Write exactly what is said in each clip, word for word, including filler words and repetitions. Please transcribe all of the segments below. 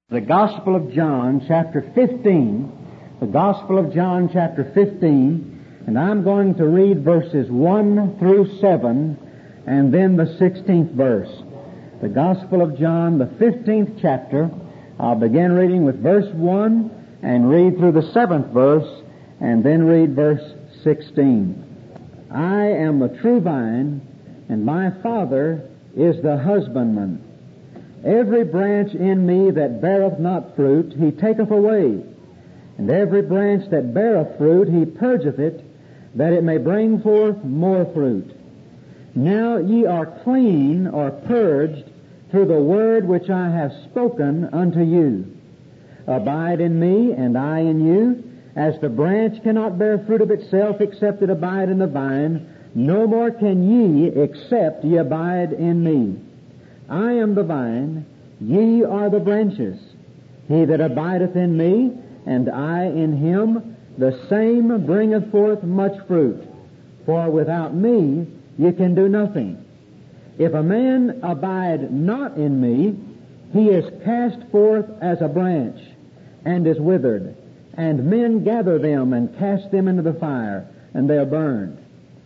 The Gospel of John, chapter fifteen. The Gospel of John, chapter fifteen. And I'm going to read verses one through seven, and then the sixteenth verse. The Gospel of John, the fifteenth chapter. I'll begin reading with verse one, and read through the seventh verse, and then read verse sixteen. I am the true vine, and my Father is the husbandman. Every branch in me that beareth not fruit, he taketh away. And every branch that beareth fruit, he purgeth it, that it may bring forth more fruit. Now ye are clean, or purged, through the word which I have spoken unto you. Abide in me, and I in you. As the branch cannot bear fruit of itself, except it abide in the vine, no more can ye, except ye abide in me. I am the vine, ye are the branches. He that abideth in me, and I in him, the same bringeth forth much fruit. For without me ye can do nothing. If a man abide not in me, he is cast forth as a branch, and is withered, and men gather them and cast them into the fire, and they are burned.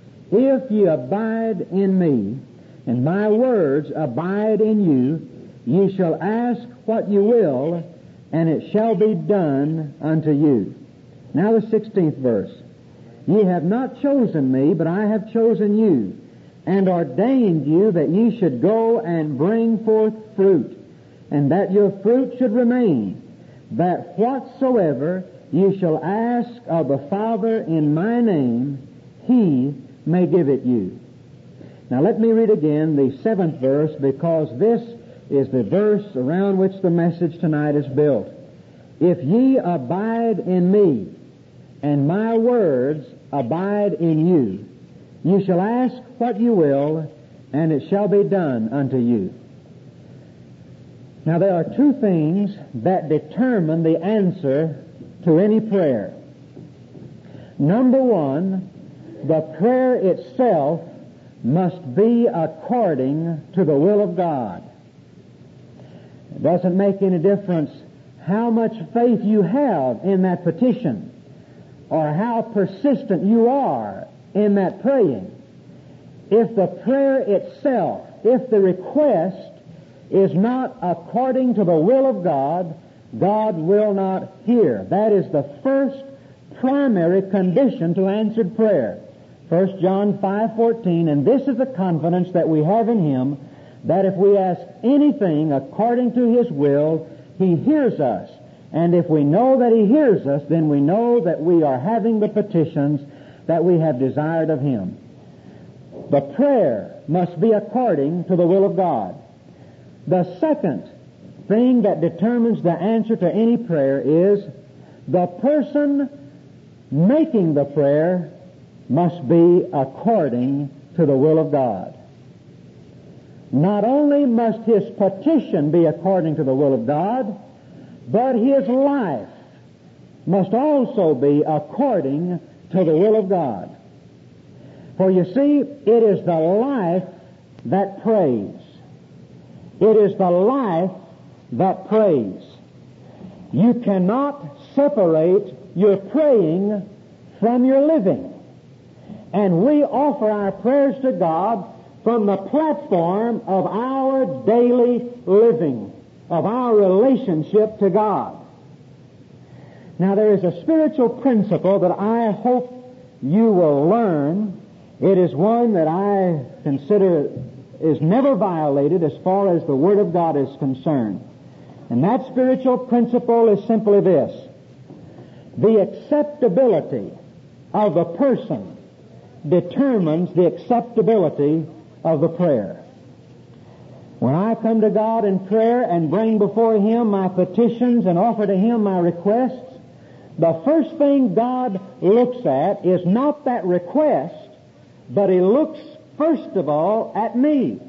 If ye abide in me, and my words abide in you, ye shall ask what you will, and it shall be done unto you. Now the sixteenth verse. Ye have not chosen me, but I have chosen you, and ordained you that ye should go and bring forth fruit, and that your fruit should remain, that whatsoever ye shall ask of the Father in my name, he may give it you. Now let me read again the seventh verse, because this is the verse around which the message tonight is built. If ye abide in me, and my words abide in you, you shall ask what you will, and it shall be done unto you. Now there are two things that determine the answer to any prayer. Number one, the prayer itself must be according to the will of God. It doesn't make any difference how much faith you have in that petition, or how persistent you are in that praying. If the prayer itself, if the request is not according to the will of God, God will not hear. That is the first primary condition to answered prayer. First John five fourteen, and this is the confidence that we have in Him, that if we ask anything according to His will, He hears us. And if we know that He hears us, then we know that we are having the petitions that we have desired of Him. The prayer must be according to the will of God. The second thing that determines the answer to any prayer is the person making the prayer must be according to the will of God. Not only must his petition be according to the will of God, but his life must also be according to the will of God. For you see, it is the life that prays. It is the life that prays. You cannot separate your praying from your living. And we offer our prayers to God from the platform of our daily living, of our relationship to God. Now there is a spiritual principle that I hope you will learn. It is one that I consider is never violated as far as the Word of God is concerned. And that spiritual principle is simply this: the acceptability of the person determines the acceptability of the prayer. When I come to God in prayer and bring before Him my petitions and offer to Him my requests, the first thing God looks at is not that request, but He looks first of all at me.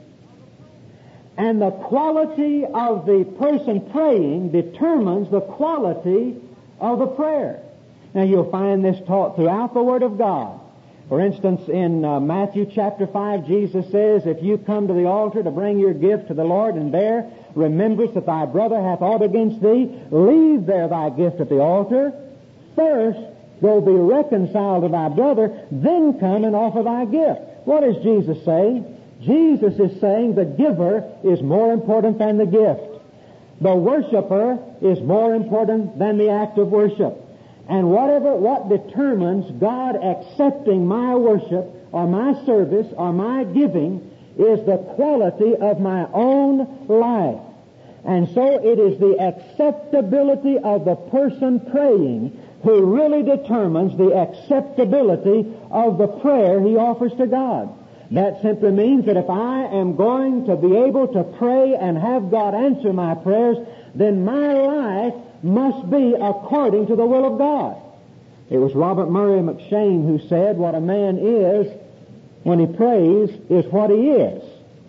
And the quality of the person praying determines the quality of the prayer. Now you'll find this taught throughout the Word of God. For instance, in uh, Matthew chapter five, Jesus says, if you come to the altar to bring your gift to the Lord, and there rememberest that thy brother hath aught against thee, leave there thy gift at the altar. First, go be reconciled to thy brother, then come and offer thy gift. What is Jesus saying? Jesus is saying the giver is more important than the gift. The worshiper is more important than the act of worship. And whatever, what determines God accepting my worship or my service or my giving is the quality of my own life. And so it is the acceptability of the person praying who really determines the acceptability of the prayer he offers to God. That simply means that if I am going to be able to pray and have God answer my prayers, then my life must be according to the will of God. It was Robert Murray McCheyne who said, what a man is when he prays is what he is.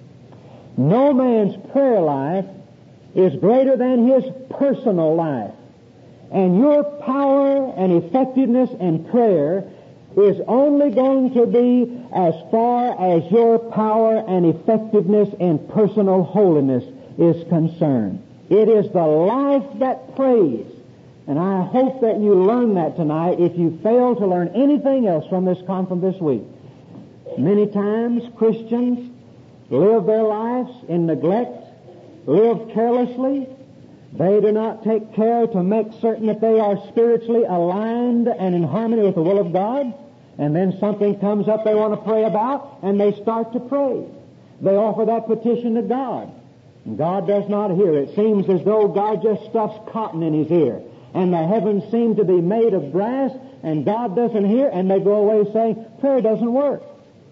No man's prayer life is greater than his personal life. And your power and effectiveness in prayer is only going to be as far as your power and effectiveness in personal holiness is concerned. It is the life that prays. And I hope that you learn that tonight if you fail to learn anything else from this conference this week. Many times Christians live their lives in neglect, live carelessly. They do not take care to make certain that they are spiritually aligned and in harmony with the will of God. And then something comes up they want to pray about, and they start to pray. They offer that petition to God. And God does not hear. It seems as though God just stuffs cotton in his ear. And the heavens seem to be made of brass, and God doesn't hear, and they go away saying, prayer doesn't work.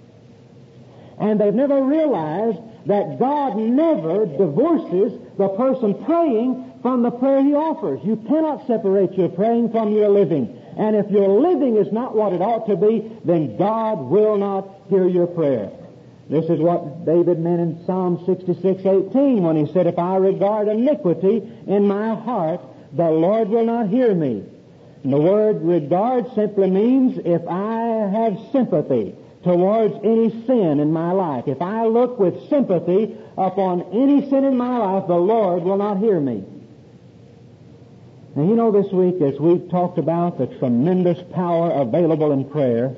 And they've never realized that God never divorces the person praying from the prayer he offers. You cannot separate your praying from your living. And if your living is not what it ought to be, then God will not hear your prayer. This is what David meant in Psalm sixty-six eighteen when he said, if I regard iniquity in my heart, the Lord will not hear me. And the word regard simply means if I have sympathy towards any sin in my life. If I look with sympathy upon any sin in my life, the Lord will not hear me. Now, you know, this week, as we've talked about the tremendous power available in prayer,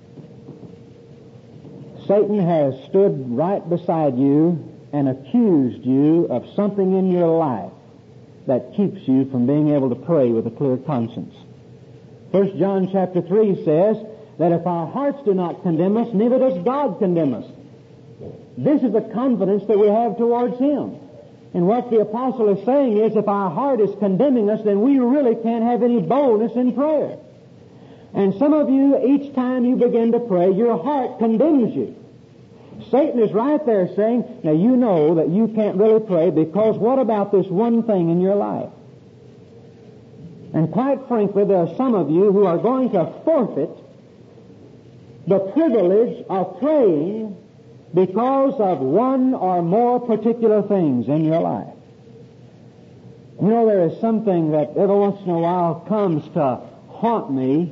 Satan has stood right beside you and accused you of something in your life that keeps you from being able to pray with a clear conscience. First John chapter three says that if our hearts do not condemn us, neither does God condemn us. This is the confidence that we have towards Him. And what the apostle is saying is if our heart is condemning us, then we really can't have any boldness in prayer. And some of you, each time you begin to pray, your heart condemns you. Satan is right there saying, now you know that you can't really pray because what about this one thing in your life? And quite frankly, there are some of you who are going to forfeit the privilege of praying because of one or more particular things in your life. You know, there is something that every once in a while comes to haunt me.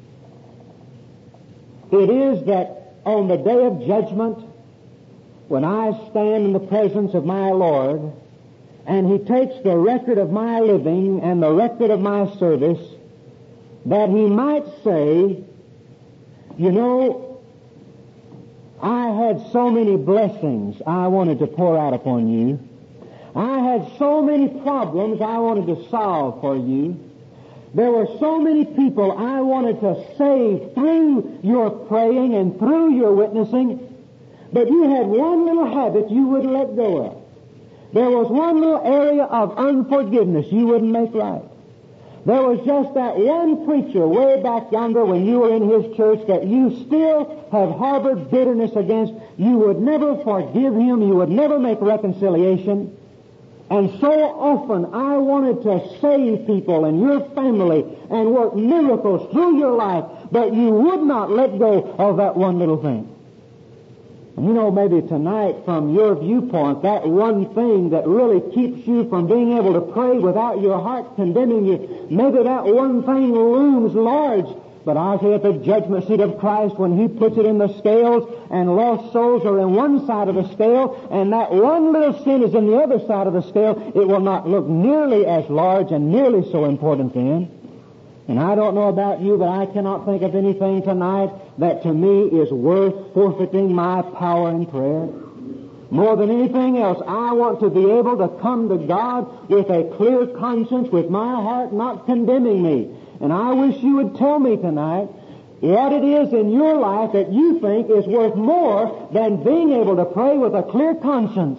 It is that on the day of judgment, when I stand in the presence of my Lord, and He takes the record of my living and the record of my service, that He might say, you know, I had so many blessings I wanted to pour out upon you. I had so many problems I wanted to solve for you. There were so many people I wanted to save through your praying and through your witnessing, but you had one little habit you wouldn't let go of. There was one little area of unforgiveness you wouldn't make right. There was just that one preacher way back yonder when you were in his church that you still have harbored bitterness against. You would never forgive him. You would never make reconciliation. And so often I wanted to save people and your family and work miracles through your life, but you would not let go of that one little thing. And you know, maybe tonight, from your viewpoint, that one thing that really keeps you from being able to pray without your heart condemning you, maybe that one thing looms large But I'll tell you, at the judgment seat of Christ, when He puts it in the scales and lost souls are in one side of the scale and that one little sin is in the other side of the scale, it will not look nearly as large and nearly so important then. And I don't know about you, but I cannot think of anything tonight that to me is worth forfeiting my power in prayer. More than anything else, I want to be able to come to God with a clear conscience, with my heart not condemning me. And I wish you would tell me tonight what it is in your life that you think is worth more than being able to pray with a clear conscience.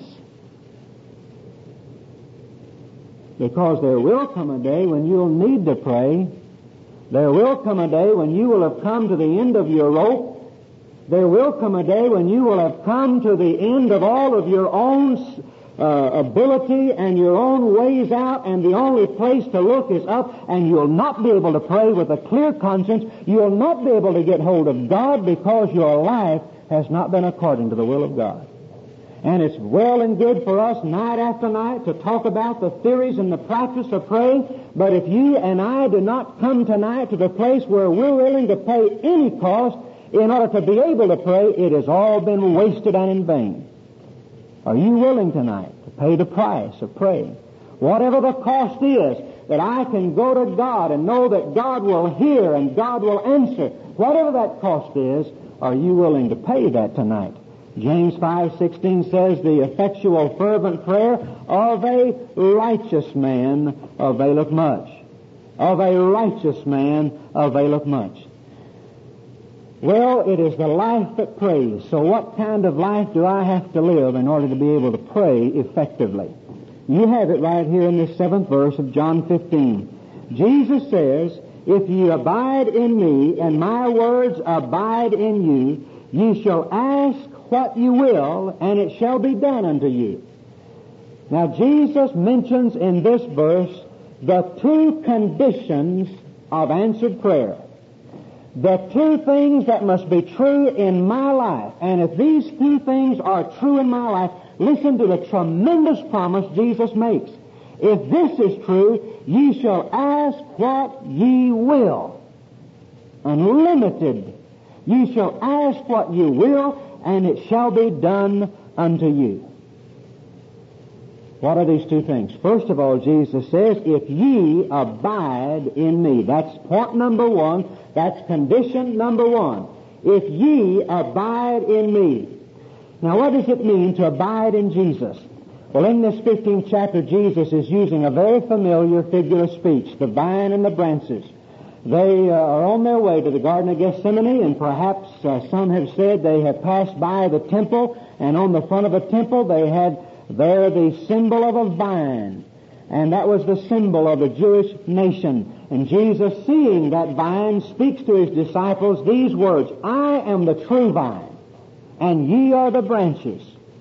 Because there will come a day when you'll need to pray. There will come a day when you will have come to the end of your rope. There will come a day when you will have come to the end of all of your own uh, ability and your own ways out, and the only place to look is up, and you'll not be able to pray with a clear conscience. You'll not be able to get hold of God because your life has not been according to the will of God. And it's well and good for us night after night to talk about the theories and the practice of praying, but if you and I do not come tonight to the place where we're willing to pay any cost in order to be able to pray, it has all been wasted and in vain. Are you willing tonight to pay the price of praying? Whatever the cost is, that I can go to God and know that God will hear and God will answer. Whatever that cost is, are you willing to pay that tonight? James five sixteen says, the effectual fervent prayer of a righteous man availeth much. Of a righteous man availeth much. Well, it is the life that prays. So what kind of life do I have to live in order to be able to pray effectively? You have it right here in this seventh verse of John fifteen. Jesus says, if ye abide in me, and my words abide in you, ye shall ask what you will, and it shall be done unto you. Now, Jesus mentions in this verse the two conditions of answered prayer. The two things that must be true in my life. And if these two things are true in my life, listen to the tremendous promise Jesus makes. If this is true, ye shall ask what ye will. Unlimited. Ye shall ask what you will, and it shall be done unto you. What are these two things? First of all, Jesus says, if ye abide in me. That's point number one. That's condition number one. If ye abide in me. Now, what does it mean to abide in Jesus? Well, in this fifteenth chapter, Jesus is using a very familiar figure of speech, the vine and the branches. They uh, are on their way to the Garden of Gethsemane, and perhaps uh, some have said they have passed by the temple, and on the front of the temple they had there the symbol of a vine. And that was the symbol of the Jewish nation. And Jesus, seeing that vine, speaks to His disciples these words, I am the true vine, and ye are the branches.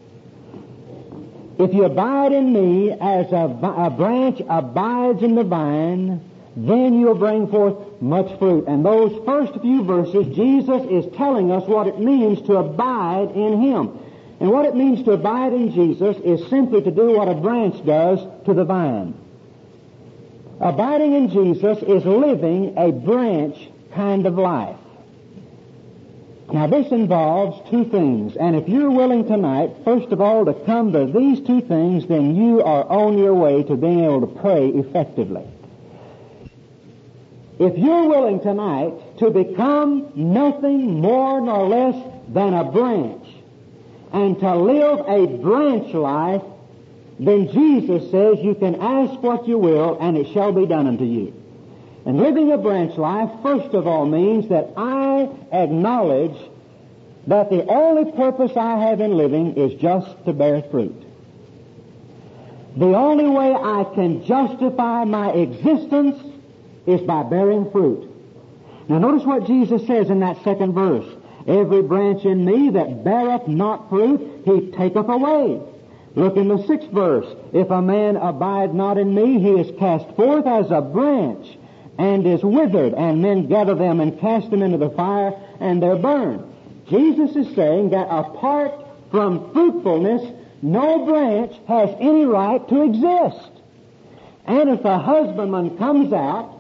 If you abide in me as a, a branch abides in the vine, then you'll bring forth much fruit. And those first few verses, Jesus is telling us what it means to abide in Him. And what it means to abide in Jesus is simply to do what a branch does to the vine. Abiding in Jesus is living a branch kind of life. Now, this involves two things. And if you're willing tonight, first of all, to come to these two things, then you are on your way to being able to pray effectively. If you're willing tonight to become nothing more nor less than a branch, and to live a branch life, then Jesus says you can ask what you will, and it shall be done unto you. And living a branch life, first of all, means that I acknowledge that the only purpose I have in living is just to bear fruit. The only way I can justify my existence is by bearing fruit. Now notice what Jesus says in that second verse. Every branch in me that beareth not fruit, He taketh away. Look in the sixth verse. If a man abide not in me, he is cast forth as a branch, and is withered, and men gather them and cast them into the fire, and they're burned. Jesus is saying that apart from fruitfulness, no branch has any right to exist. And if a husbandman comes out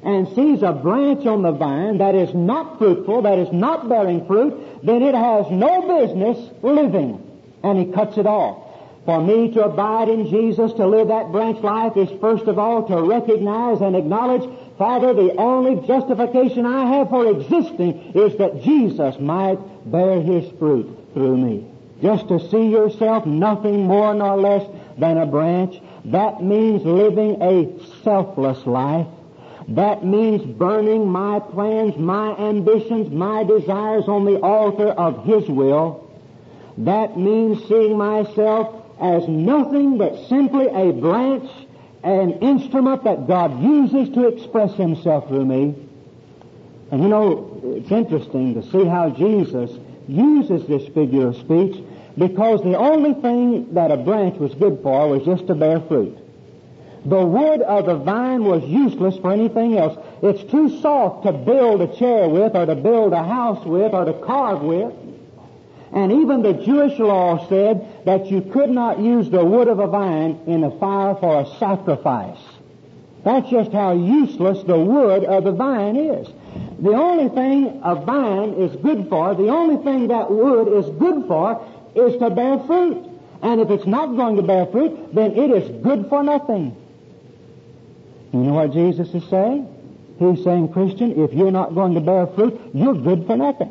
and sees a branch on the vine that is not fruitful, that is not bearing fruit, then it has no business living, and he cuts it off. For me to abide in Jesus, to live that branch life, is first of all to recognize and acknowledge, Father, the only justification I have for existing is that Jesus might bear His fruit through me. Just to see yourself nothing more nor less than a branch, that means living a selfless life. That means burning my plans, my ambitions, my desires on the altar of His will. That means seeing myself as nothing but simply a branch, an instrument that God uses to express Himself through me. And you know, it's interesting to see how Jesus uses this figure of speech, because the only thing that a branch was good for was just to bear fruit. The wood of the vine was useless for anything else. It's too soft to build a chair with, or to build a house with, or to carve with. And even the Jewish law said that you could not use the wood of a vine in the fire for a sacrifice. That's just how useless the wood of the vine is. The only thing a vine is good for, the only thing that wood is good for, is to bear fruit. And if it's not going to bear fruit, then it is good for nothing. You know what Jesus is saying? He's saying, Christian, if you're not going to bear fruit, you're good for nothing.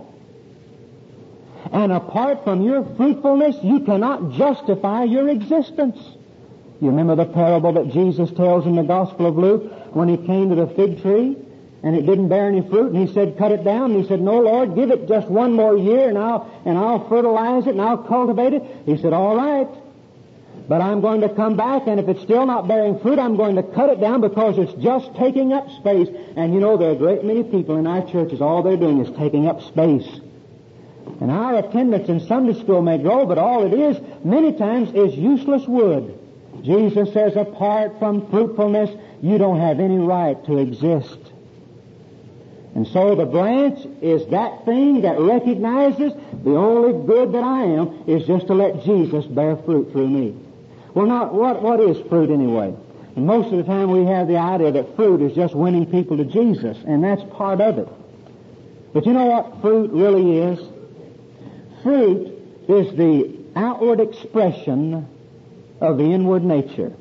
And apart from your fruitfulness, you cannot justify your existence. You remember the parable that Jesus tells in the Gospel of Luke when He came to the fig tree and it didn't bear any fruit, and He said, cut it down. And He said, no, Lord, give it just one more year and I'll, and I'll fertilize it and I'll cultivate it. He said, all right. But I'm going to come back, and if it's still not bearing fruit, I'm going to cut it down because it's just taking up space. And you know, there are a great many people in our churches, all they're doing is taking up space. And our attendance in Sunday school may grow, but all it is, many times, is useless wood. Jesus says, apart from fruitfulness, you don't have any right to exist. And so the branch is that thing that recognizes the only good that I am is just to let Jesus bear fruit through me. Well, not what what is fruit anyway? And most of the time we have the idea that fruit is just winning people to Jesus, and that's part of it. But you know what fruit really is? Fruit is the outward expression of the inward nature.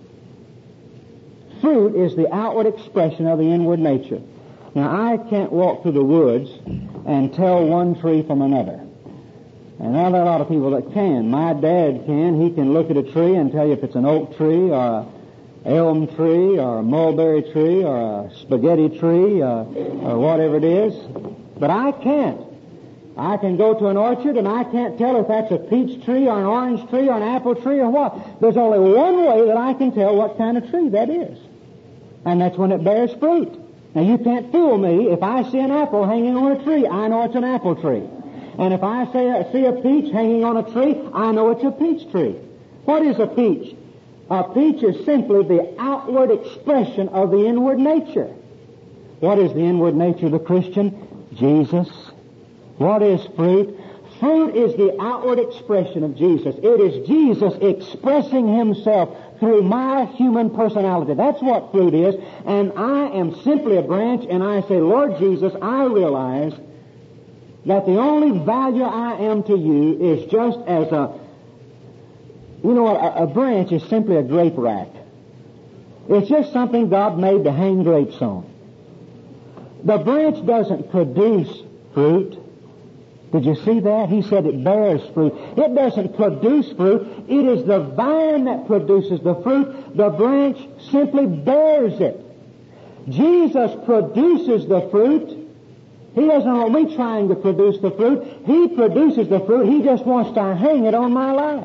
Fruit is the outward expression of the inward nature. Now, I can't walk through the woods and tell one tree from another. And there are a lot of people that can. My dad can. He can look at a tree and tell you if it's an oak tree or a elm tree or a mulberry tree or a spaghetti tree uh, or whatever it is. But I can't. I can go to an orchard and I can't tell if that's a peach tree or an orange tree or an apple tree or what. There's only one way that I can tell what kind of tree that is. And that's when it bears fruit. Now, you can't fool me. If I see an apple hanging on a tree, I know it's an apple tree. And if I say, see a peach hanging on a tree, I know it's a peach tree. What is a peach? A peach is simply the outward expression of the inward nature. What is the inward nature of the Christian? Jesus. What is fruit? Fruit is the outward expression of Jesus. It is Jesus expressing Himself through my human personality. That's what fruit is. And I am simply a branch, and I say, Lord Jesus, I realize that the only value I am to you is just as a, you know what, a, a branch is simply a grape rack. It's just something God made to hang grapes on. The branch doesn't produce fruit. Did you see that? He said it bears fruit. It doesn't produce fruit. It is the vine that produces the fruit. The branch simply bears it. Jesus produces the fruit. He doesn't want me trying to produce the fruit. He produces the fruit. He just wants to hang it on my life.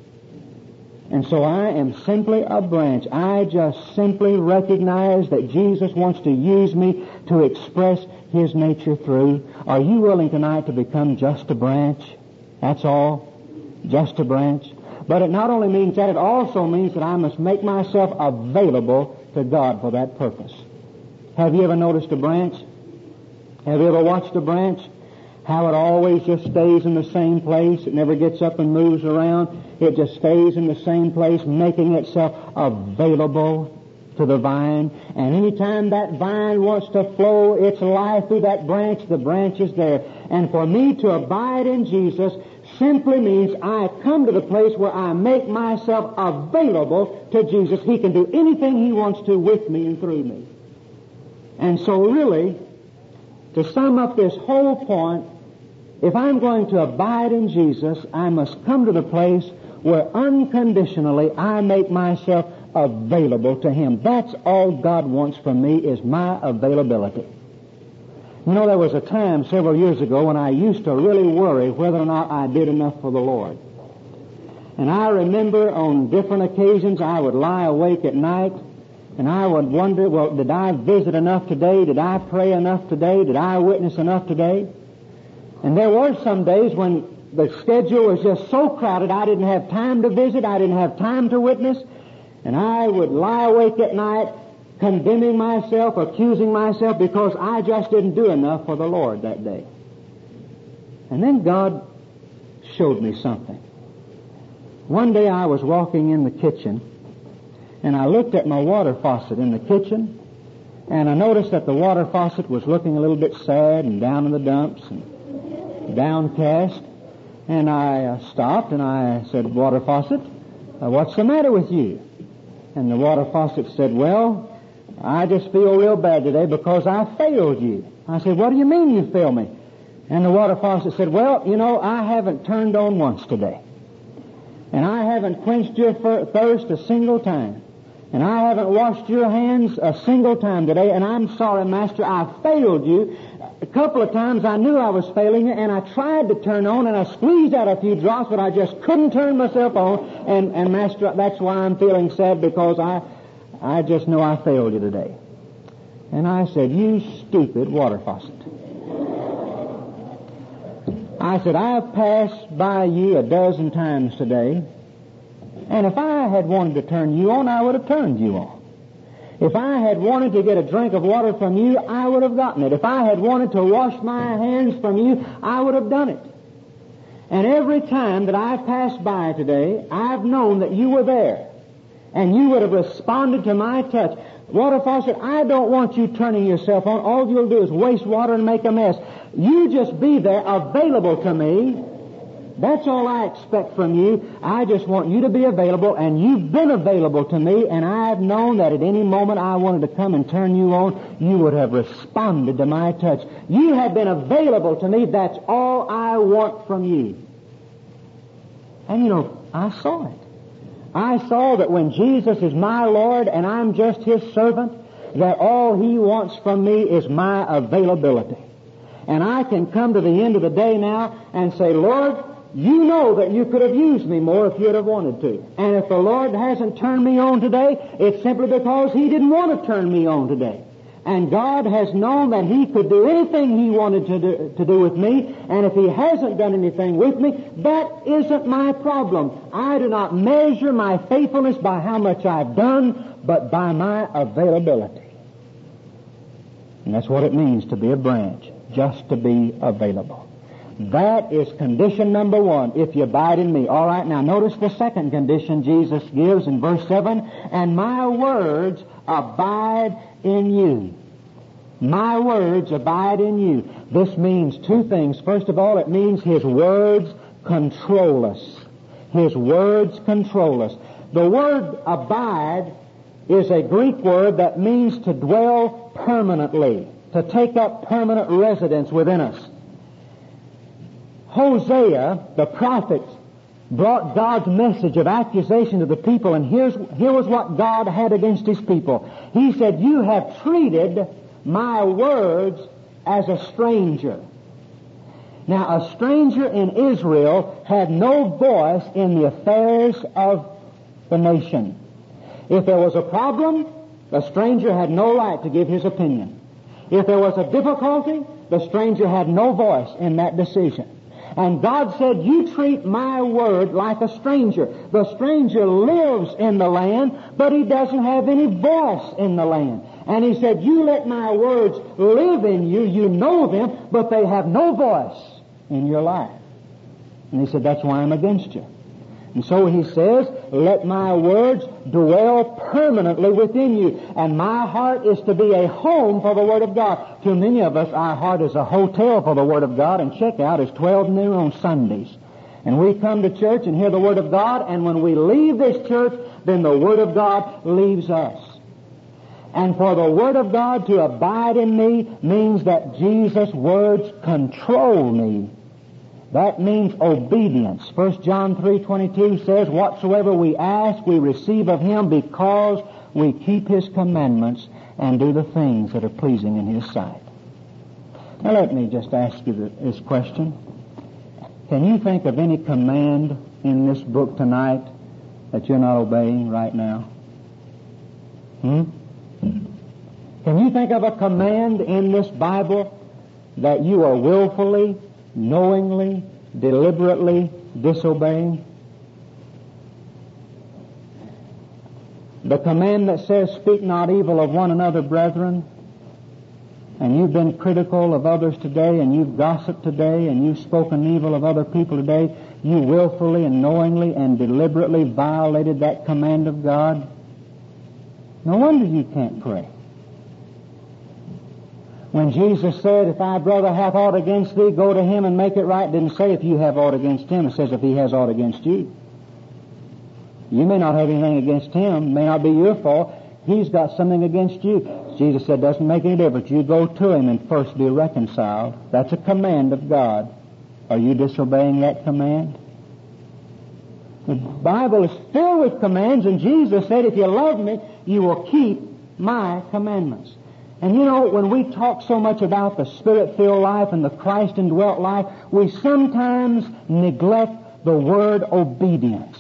And so I am simply a branch. I just simply recognize that Jesus wants to use me to express His nature through. Are you willing tonight to become just a branch? That's all. Just a branch. But it not only means that, it also means that I must make myself available to God for that purpose. Have you ever noticed a branch? Have you ever watched a branch? How it always just stays in the same place. It never gets up and moves around. It just stays in the same place, making itself available to the vine, and anytime that vine wants to flow its life through that branch, the branch is there. And for me to abide in Jesus simply means I come to the place where I make myself available to Jesus. He can do anything He wants to with me and through me. And so really, to sum up this whole point, if I'm going to abide in Jesus, I must come to the place where unconditionally I make myself available to Him. That's all God wants from me, is my availability. You know, there was a time several years ago when I used to really worry whether or not I did enough for the Lord. And I remember on different occasions I would lie awake at night and I would wonder, well, did I visit enough today? Did I pray enough today? Did I witness enough today? And there were some days when the schedule was just so crowded I didn't have time to visit, I didn't have time to witness, and I would lie awake at night condemning myself, accusing myself because I just didn't do enough for the Lord that day. And then God showed me something. One day I was walking in the kitchen and I looked at my water faucet in the kitchen and I noticed that the water faucet was looking a little bit sad and down in the dumps and downcast. And I uh, stopped and I said, "Water faucet, uh, what's the matter with you?" And the water faucet said, "Well, I just feel real bad today because I failed you." I said, "What do you mean you failed me?" And the water faucet said, "Well, you know, I haven't turned on once today. And I haven't quenched your thirst a single time. And I haven't washed your hands a single time today. And I'm sorry, Master, I failed you. A couple of times I knew I was failing you, and I tried to turn on, and I squeezed out a few drops, but I just couldn't turn myself on. And, and Master, that's why I'm feeling sad, because I, I just know I failed you today." And I said, "You stupid water faucet." I said, "I've passed by you a dozen times today, and if I had wanted to turn you on, I would have turned you on. If I had wanted to get a drink of water from you, I would have gotten it. If I had wanted to wash my hands from you, I would have done it. And every time that I've passed by today, I've known that you were there, and you would have responded to my touch. Water faucet, I don't want you turning yourself on. All you'll do is waste water and make a mess. You just be there, available to me. That's all I expect from you. I just want you to be available, and you've been available to me, and I've known that at any moment I wanted to come and turn you on, you would have responded to my touch. You have been available to me. That's all I want from you." And you know, I saw it. I saw that when Jesus is my Lord and I'm just His servant, that all He wants from me is my availability. And I can come to the end of the day now and say, "Lord, you know that you could have used me more if you'd have wanted to. And if the Lord hasn't turned me on today, it's simply because He didn't want to turn me on today. And God has known that He could do anything He wanted to do, to do with me. And if He hasn't done anything with me, that isn't my problem. I do not measure my faithfulness by how much I've done, but by my availability." And that's what it means to be a branch, just to be available. That is condition number one, if you abide in me. All right, now notice the second condition Jesus gives in verse seven. "And my words abide in you." My words abide in you. This means two things. First of all, it means His words control us. His words control us. The word abide is a Greek word that means to dwell permanently, to take up permanent residence within us. Hosea, the prophet, brought God's message of accusation to the people, and here's, here was what God had against His people. He said, "You have treated my words as a stranger." Now, a stranger in Israel had no voice in the affairs of the nation. If there was a problem, the stranger had no right to give his opinion. If there was a difficulty, the stranger had no voice in that decision. And God said, "You treat my word like a stranger." The stranger lives in the land, but he doesn't have any voice in the land. And He said, "You let my words live in you. You know them, but they have no voice in your life." And He said, "That's why I'm against you." And so he says, let my words dwell permanently within you. And my heart is to be a home for the Word of God. To many of us, our heart is a hotel for the Word of God, and checkout is twelve noon on Sundays. And we come to church and hear the Word of God, and when we leave this church, then the Word of God leaves us. And for the Word of God to abide in me means that Jesus' words control me. That means obedience. First John three twenty-two says, whatsoever we ask, we receive of Him because we keep His commandments and do the things that are pleasing in His sight. Now let me just ask you this question. Can you think of any command in this book tonight that you're not obeying right now? Hmm? Can you think of a command in this Bible that you are willfully, knowingly, deliberately disobeying? The command that says, speak not evil of one another, brethren, and you've been critical of others today, and you've gossiped today, and you've spoken evil of other people today, you willfully and knowingly and deliberately violated that command of God. No wonder you can't pray. When Jesus said, if thy brother hath aught against thee, go to him and make it right, didn't say if you have aught against him. It says if he has aught against you. You may not have anything against him. It may not be your fault. He's got something against you. Jesus said, doesn't make any difference. You go to him and first be reconciled. That's a command of God. Are you disobeying that command? The Bible is filled with commands, and Jesus said, if you love me, you will keep my commandments. And you know, when we talk so much about the Spirit-filled life and the Christ-indwelt life, we sometimes neglect the word obedience.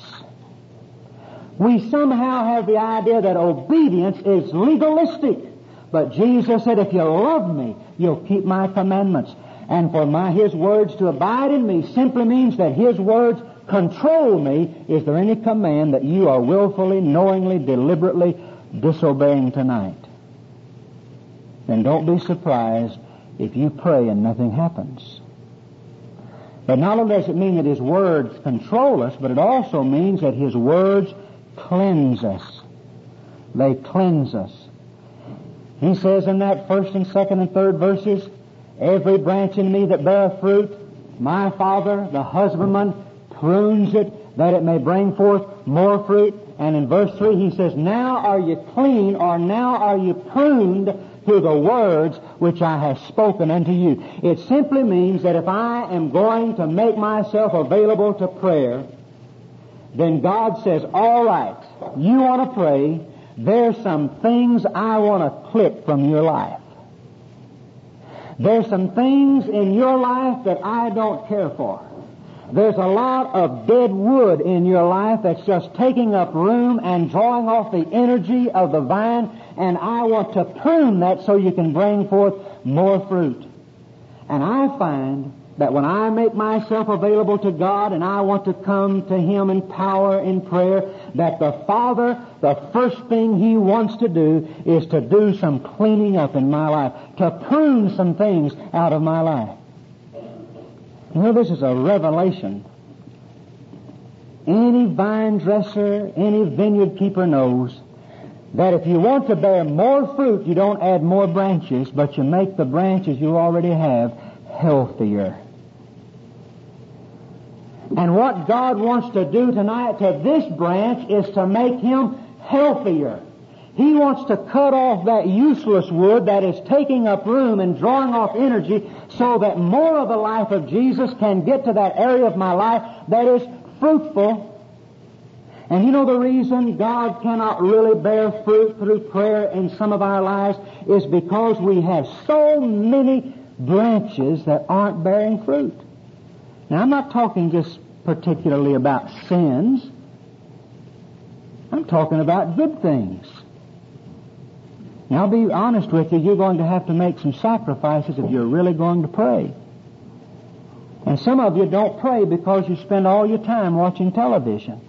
We somehow have the idea that obedience is legalistic. But Jesus said, if you love me, you'll keep my commandments. And for my His words to abide in me simply means that His words control me. Is there any command that you are willfully, knowingly, deliberately disobeying tonight? Then don't be surprised if you pray and nothing happens. But not only does it mean that His words control us, but it also means that His words cleanse us. They cleanse us. He says in that first and second and third verses, every branch in me that beareth fruit, my Father, the husbandman, prunes it that it may bring forth more fruit. And in verse three he says, now are you clean, or now are you pruned through the words which I have spoken unto you. It simply means that if I am going to make myself available to prayer, then God says, all right, you want to pray, there's some things I want to clip from your life. There's some things in your life that I don't care for. There's a lot of dead wood in your life that's just taking up room and drawing off the energy of the vine, and I want to prune that so you can bring forth more fruit. And I find that when I make myself available to God and I want to come to Him in power in prayer, that the Father, the first thing He wants to do is to do some cleaning up in my life, to prune some things out of my life. You know, this is a revelation. Any vine dresser, any vineyard keeper knows that if you want to bear more fruit, you don't add more branches, but you make the branches you already have healthier. And what God wants to do tonight to this branch is to make him healthier. He wants to cut off that useless wood that is taking up room and drawing off energy so that more of the life of Jesus can get to that area of my life that is fruitful. And you know the reason God cannot really bear fruit through prayer in some of our lives is because we have so many branches that aren't bearing fruit. Now, I'm not talking just particularly about sins. I'm talking about good things. Now, I'll be honest with you, you're going to have to make some sacrifices if you're really going to pray. And some of you don't pray because you spend all your time watching television.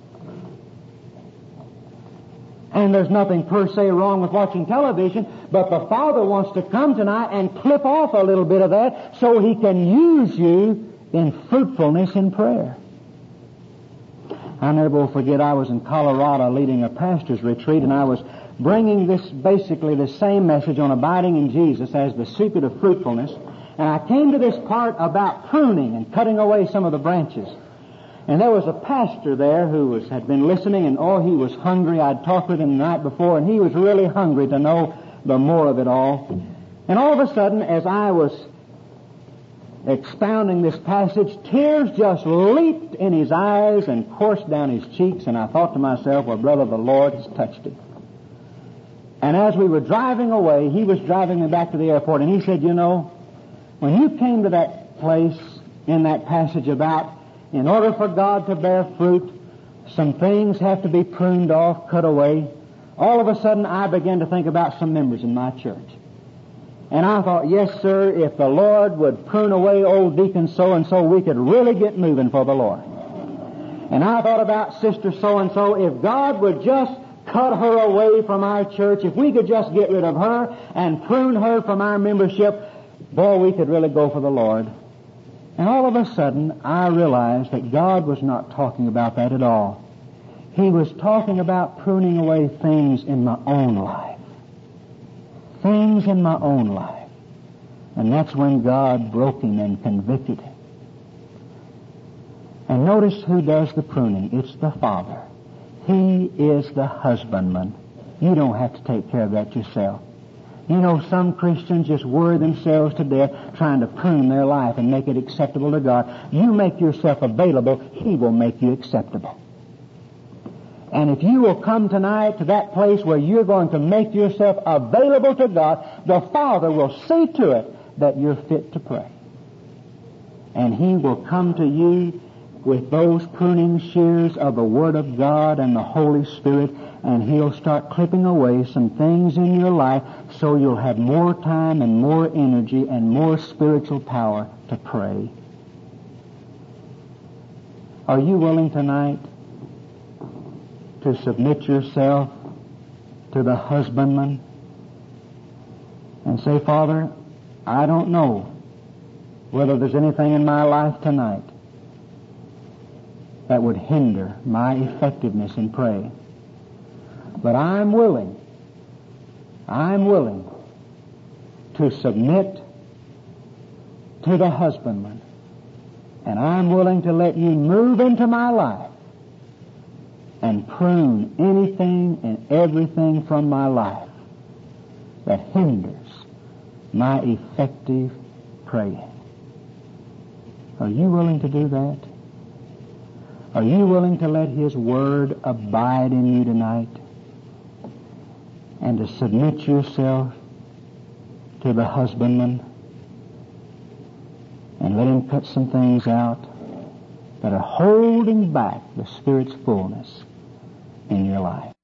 And there's nothing per se wrong with watching television, but the Father wants to come tonight and clip off a little bit of that so He can use you in fruitfulness in prayer. I never will forget, I was in Colorado leading a pastor's retreat, and I was bringing this, basically the same message on abiding in Jesus as the secret of fruitfulness. And I came to this part about pruning and cutting away some of the branches. And there was a pastor there who was had been listening, and oh, he was hungry. I'd talked with him the night before, and he was really hungry to know the more of it all. And all of a sudden, as I was expounding this passage, tears just leaped in his eyes and coursed down his cheeks, and I thought to myself, well, brother, the Lord has touched him. And as we were driving away, he was driving me back to the airport, and he said, you know, when you came to that place in that passage about in order for God to bear fruit, some things have to be pruned off, cut away, all of a sudden I began to think about some members in my church. And I thought, yes, sir, if the Lord would prune away old deacon so-and-so, we could really get moving for the Lord. And I thought about sister so-and-so, if God would just cut her away from our church, if we could just get rid of her and prune her from our membership, boy, we could really go for the Lord. And all of a sudden, I realized that God was not talking about that at all. He was talking about pruning away things in my own life. Things in my own life. And that's when God broke him and convicted him. And notice who does the pruning. It's the Father. He is the husbandman. You don't have to take care of that yourself. You know, some Christians just worry themselves to death trying to prune their life and make it acceptable to God. You make yourself available, He will make you acceptable. And if you will come tonight to that place where you're going to make yourself available to God, the Father will see to it that you're fit to pray. And He will come to you with those pruning shears of the Word of God and the Holy Spirit, and He'll start clipping away some things in your life so you'll have more time and more energy and more spiritual power to pray. Are you willing tonight to submit yourself to the husbandman and say, Father, I don't know whether there's anything in my life tonight that would hinder my effectiveness in praying. But I'm willing, I'm willing to submit to the husbandman, and I'm willing to let you move into my life and prune anything and everything from my life that hinders my effective praying. Are you willing to do that? Are you willing to let His Word abide in you tonight and to submit yourself to the husbandman and let Him cut some things out that are holding back the Spirit's fullness in your life?